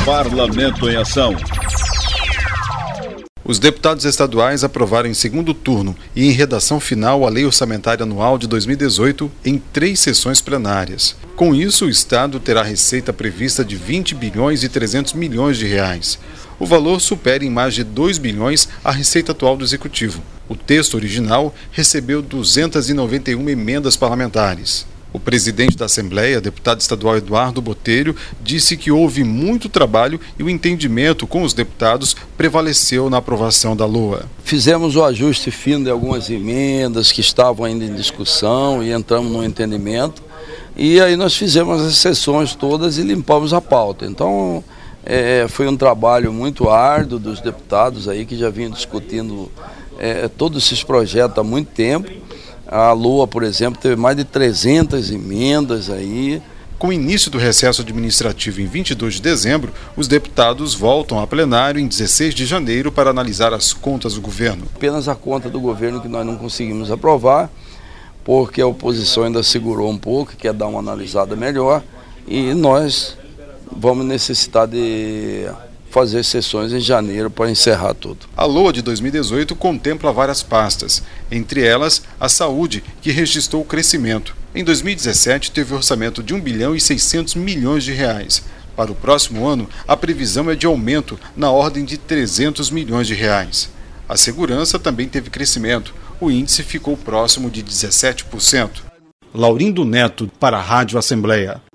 Parlamento em Ação. Os deputados estaduais aprovaram em segundo turno e em redação final a Lei Orçamentária Anual de 2018 em 3 sessões plenárias. Com isso, o Estado terá receita prevista de 20 bilhões e 300 milhões de reais. O valor supera em mais de 2 bilhões a receita atual do Executivo. O texto original recebeu 291 emendas parlamentares. O presidente da Assembleia, deputado estadual Eduardo Botelho, disse que houve muito trabalho e o entendimento com os deputados prevaleceu na aprovação da LOA. Fizemos o ajuste fino de algumas emendas que estavam ainda em discussão e entramos no entendimento. E aí nós fizemos as sessões todas e limpamos a pauta. Então foi um trabalho muito árduo dos deputados aí que já vinham discutindo todos esses projetos há muito tempo. A LOA, por exemplo, teve mais de 300 emendas aí. Com o início do recesso administrativo em 22 de dezembro, os deputados voltam a plenário em 16 de janeiro para analisar as contas do governo. Apenas a conta do governo que nós não conseguimos aprovar, porque a oposição ainda segurou um pouco, quer dar uma analisada melhor, e nós vamos necessitar de fazer sessões em janeiro para encerrar tudo. A LOA de 2018 contempla várias pastas, entre elas a saúde, que registrou crescimento. Em 2017 teve orçamento de 1 bilhão e 600 milhões de reais. Para o próximo ano, a previsão é de aumento na ordem de 300 milhões de reais. A segurança também teve crescimento. O índice ficou próximo de 17%. Laurindo Neto, para a Rádio Assembleia.